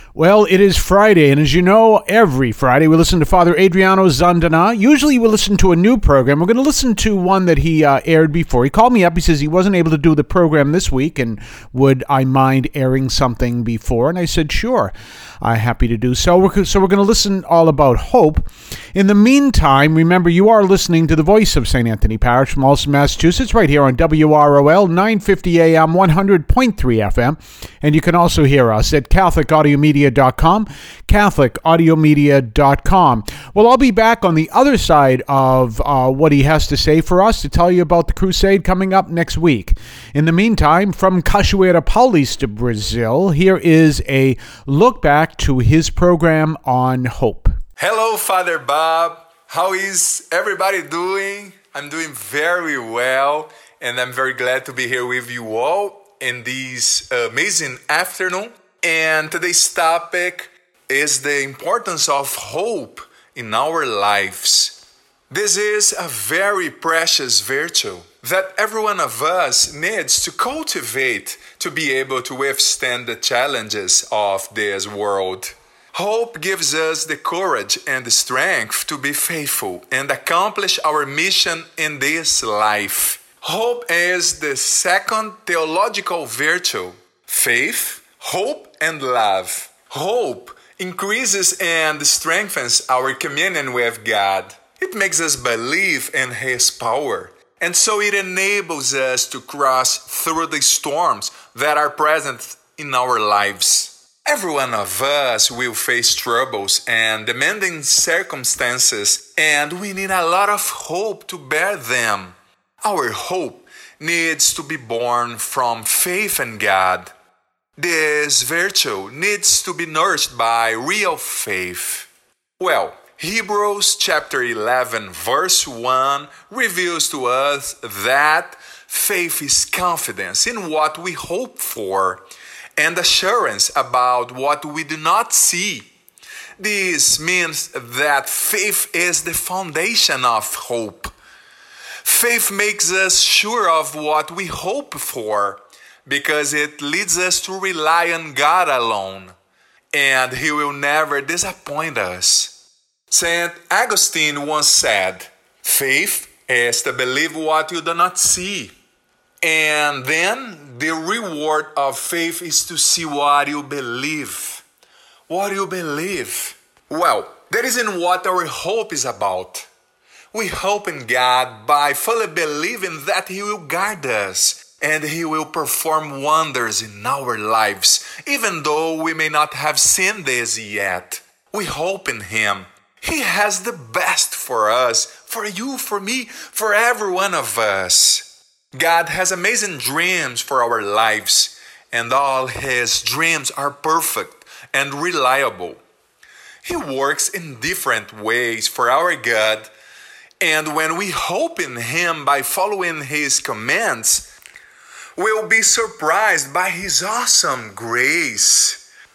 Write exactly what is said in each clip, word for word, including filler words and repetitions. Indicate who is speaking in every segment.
Speaker 1: Well, it is Friday, and as you know, every Friday we listen to Father Adriano Zandana. Usually we listen to a new program. We're going to listen to one that he uh, aired before. He called me up. He says he wasn't able to do the program this week, and would I mind airing something before? And I said, sure. I'm happy to do so. We're, so we're going to listen all about hope. In the meantime, remember, you are listening to the voice of Saint Anthony Parish from Allston, Massachusetts, right here on W R O L, nine fifty A M, one hundred point three F M. And you can also hear us at Catholic Audio Media dot com, Catholic Audio Media dot com. Well, I'll be back on the other side of uh, what he has to say for us to tell you about the crusade coming up next week. In the meantime, from Cachoeira Paulista, Brazil, here is a look back to his program on hope.
Speaker 2: Hello, Father Bob. How is everybody doing? I'm doing very well, and I'm very glad to be here with you all in this amazing afternoon. And today's topic is the importance of hope in our lives. This is a very precious virtue that every one of us needs to cultivate to be able to withstand the challenges of this world. Hope gives us the courage and the strength to be faithful and accomplish our mission in this life. Hope is the second theological virtue. Faith, hope, and love. Hope increases and strengthens our communion with God. It makes us believe in His power. And so it enables us to cross through the storms that are present in our lives. Every one of us will face troubles and demanding circumstances, and we need a lot of hope to bear them. Our hope needs to be born from faith in God. This virtue needs to be nourished by real faith. Well, Hebrews chapter eleven verse one reveals to us that faith is confidence in what we hope for and assurance about what we do not see. This means that faith is the foundation of hope. Faith makes us sure of what we hope for because it leads us to rely on God alone, and He will never disappoint us. Saint Augustine once said, faith is to believe what you do not see. And then the reward of faith is to see what you believe. What you believe. Well, that isn't what our hope is about. We hope in God by fully believing that He will guide us and He will perform wonders in our lives, even though we may not have seen this yet. We hope in Him. He has the best for us, for you, for me, for every one of us. God has amazing dreams for our lives, and all His dreams are perfect and reliable. He works in different ways for our good, and when we hope in Him by following His commands, we'll be surprised by His awesome grace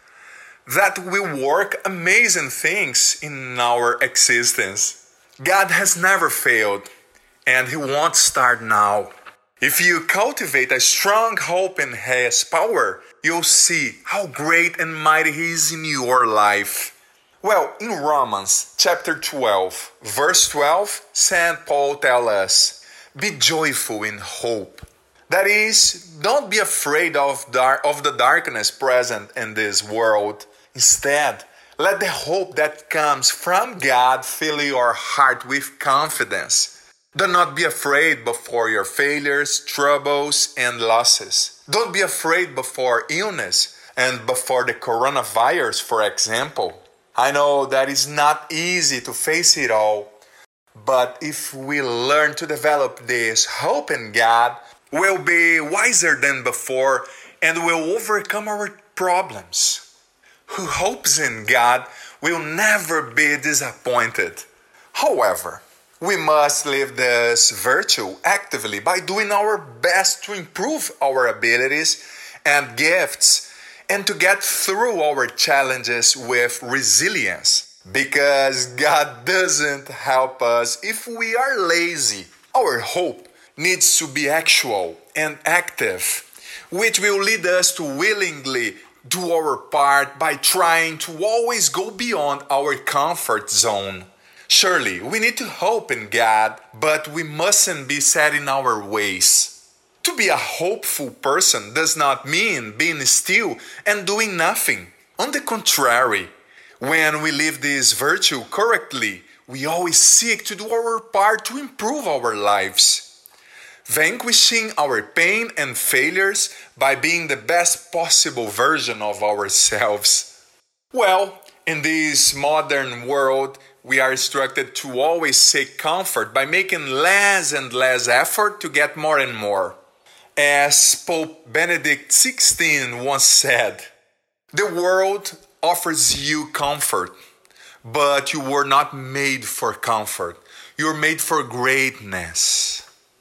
Speaker 2: that will work amazing things in our existence. God has never failed, and He won't start now. If you cultivate a strong hope in His power, you'll see how great and mighty He is in your life. Well, in Romans chapter twelve, verse twelve, Saint Paul tells us, be joyful in hope. That is, don't be afraid of, dar- of the darkness present in this world. Instead, let the hope that comes from God fill your heart with confidence. Do not be afraid before your failures, troubles, and losses. Don't be afraid before illness and before the coronavirus, for example. I know that it's not easy to face it all, but if we learn to develop this hope in God, we'll be wiser than before and will overcome our problems. Who hopes in God will never be disappointed. However, we must live this virtue actively by doing our best to improve our abilities and gifts and to get through our challenges with resilience. Because God doesn't help us if we are lazy. Our hope needs to be actual and active, which will lead us to willingly do our part by trying to always go beyond our comfort zone. Surely, we need to hope in God, but we mustn't be set in our ways. To be a hopeful person does not mean being still and doing nothing. On the contrary, when we live this virtue correctly, we always seek to do our part to improve our lives, vanquishing our pain and failures by being the best possible version of ourselves. Well, in this modern world, we are instructed to always seek comfort by making less and less effort to get more and more. As Pope Benedict the sixteenth once said, "The world offers you comfort, but you were not made for comfort. You're made for greatness."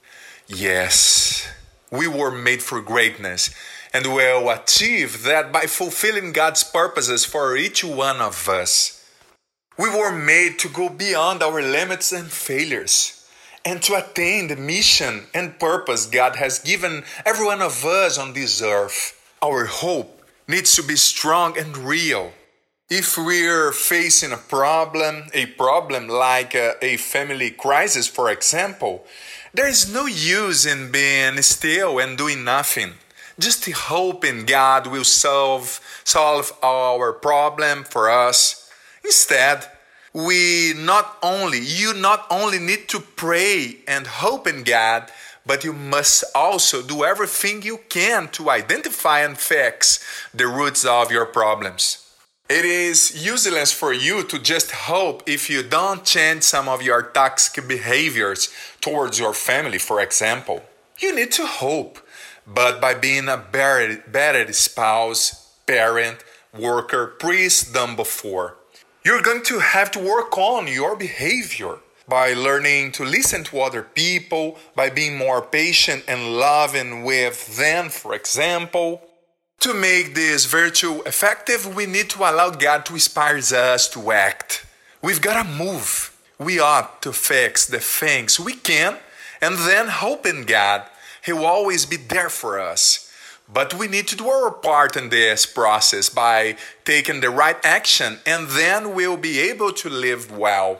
Speaker 2: Yes, we were made for greatness, and we'll achieve that by fulfilling God's purposes for each one of us. We were made to go beyond our limits and failures, and to attain the mission and purpose God has given every one of us on this earth. Our hope needs to be strong and real. If we're facing a problem, a problem like a, a family crisis, for example, there is no use in being still and doing nothing. Just hope in God will solve, solve our problem for us. Instead, we not only, you not only need to pray and hope in God, but you must also do everything you can to identify and fix the roots of your problems. It is useless for you to just hope if you don't change some of your toxic behaviors towards your family, for example. You need to hope, but by being a better, better spouse, parent, worker, priest than before. You're going to have to work on your behavior by learning to listen to other people, by being more patient and loving with them, for example. To make this virtue effective, we need to allow God to inspire us to act. We've got to move. We ought to fix the things we can and then hope in God. He will always be there for us. But we need to do our part in this process by taking the right action, and then we'll be able to live well.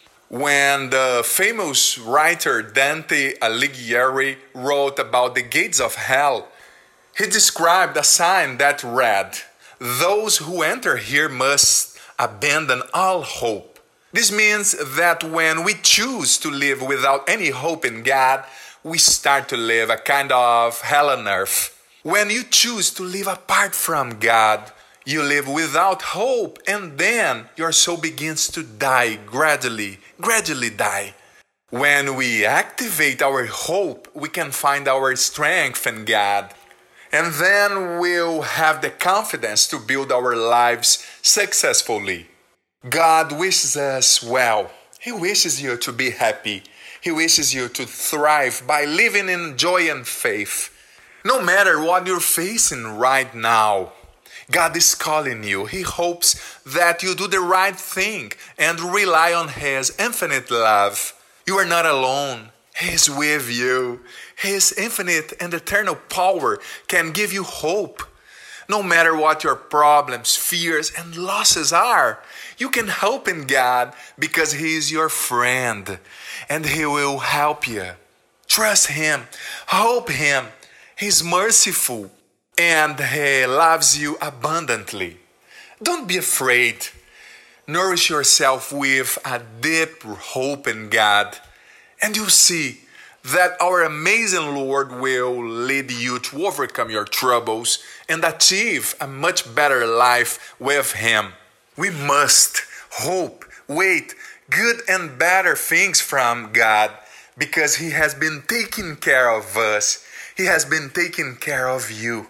Speaker 2: When the famous writer Dante Alighieri wrote about the gates of hell, he described a sign that read, "Those who enter here must abandon all hope." This means that when we choose to live without any hope in God, we start to live a kind of hell on earth. When you choose to live apart from God, you live without hope, and then your soul begins to die gradually, gradually die. When we activate our hope, we can find our strength in God. And then we'll have the confidence to build our lives successfully. God wishes us well. He wishes you to be happy. He wishes you to thrive by living in joy and faith. No matter what you're facing right now, God is calling you. He hopes that you do the right thing and rely on His infinite love. You are not alone. He is with you. His infinite and eternal power can give you hope. No matter what your problems, fears, and losses are, you can hope in God because He is your friend and He will help you. Trust Him. Hope Him. He's merciful and He loves you abundantly. Don't be afraid. Nourish yourself with a deep hope in God, and you'll see that our amazing Lord will lead you to overcome your troubles and achieve a much better life with Him. We must hope, wait, good and better things from God because He has been taking care of us. He has been taking care of you.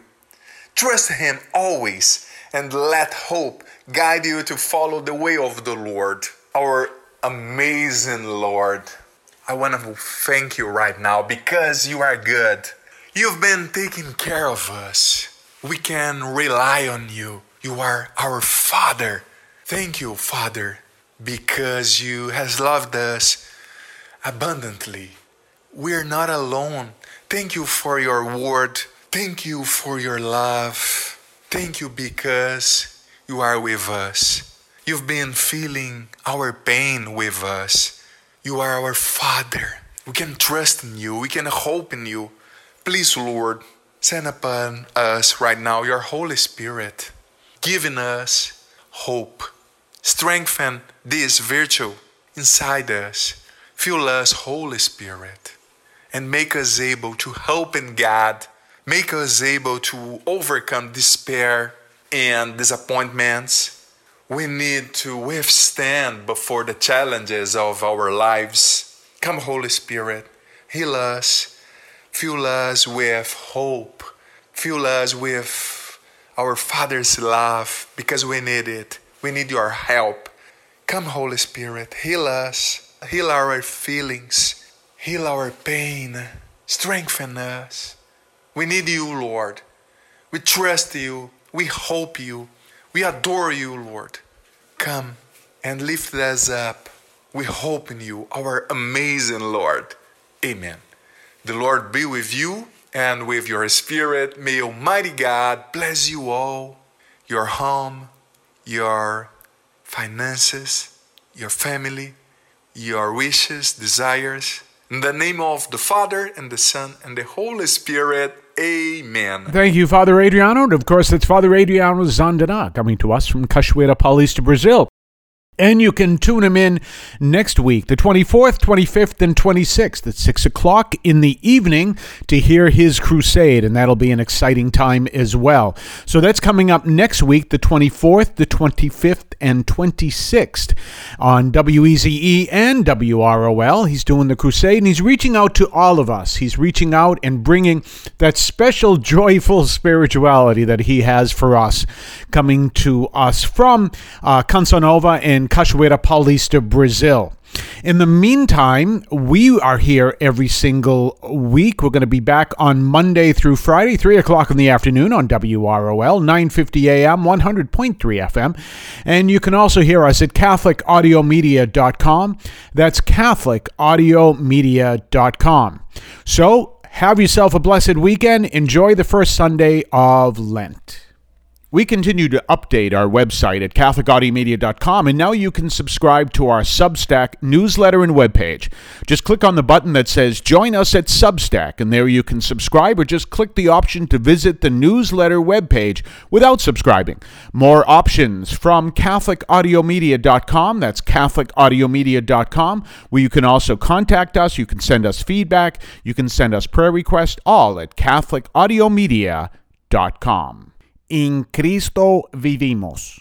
Speaker 2: Trust Him always and let hope guide you to follow the way of the Lord, our amazing Lord. I want to thank you right now because you are good. You've been taking care of us. We can rely on you. You are our Father. Thank you, Father, because you has loved us abundantly. We're not alone. Thank you for your word. Thank you for your love. Thank you because you are with us. You've been feeling our pain with us. You are our Father. We can trust in you. We can hope in you. Please, Lord, send upon us right now your Holy Spirit, giving us hope. Strengthen this virtue inside us. Fill us, Holy Spirit, and make us able to hope in God. Make us able to overcome despair and disappointments. We need to withstand before the challenges of our lives. Come, Holy Spirit, heal us. Fill us with hope. Fill us with our Father's love because we need it. We need your help. Come, Holy Spirit, heal us. Heal our feelings. Heal our pain. Strengthen us. We need you, Lord. We trust you. We hope you. We adore you, Lord. Come and lift us up. We hope in you, our amazing Lord. Amen. The Lord be with you and with your spirit. May Almighty God bless you all, your home, your finances, your family, your wishes, desires. In the name of the Father and the Son and the Holy Spirit. Amen.
Speaker 1: Thank you, Father Adriano. And of course, that's Father Adriano Zandana coming to us from Cachoeira Paulista, Brazil. And you can tune him in next week, the twenty-fourth, twenty-fifth, and twenty-sixth at six o'clock in the evening to hear his crusade, and that'll be an exciting time as well. So that's coming up next week, the twenty-fourth, the twenty-fifth, and twenty-sixth on W E Z E and W R O L. He's doing the crusade, and he's reaching out to all of us. He's reaching out and bringing that special, joyful spirituality that he has for us, coming to us from uh, Canção Nova and Cachoeira Paulista, Brazil. In the meantime, we are here every single week. We're going to be back on Monday through Friday, three o'clock in the afternoon on W R O L, nine fifty a.m., one hundred point three F M. And you can also hear us at Catholic Audio Media dot com. That's Catholic Audio Media dot com. So, have yourself a blessed weekend. Enjoy the first Sunday of Lent. We continue to update our website at Catholic Audio Media dot com, and now you can subscribe to our Substack newsletter and webpage. Just click on the button that says Join Us at Substack, and there you can subscribe, or just click the option to visit the newsletter webpage without subscribing. More options from Catholic Audio Media dot com. That's Catholic Audio Media dot com, where you can also contact us. You can send us feedback. You can send us prayer requests, all at Catholic Audio Media dot com. In Cristo vivimos.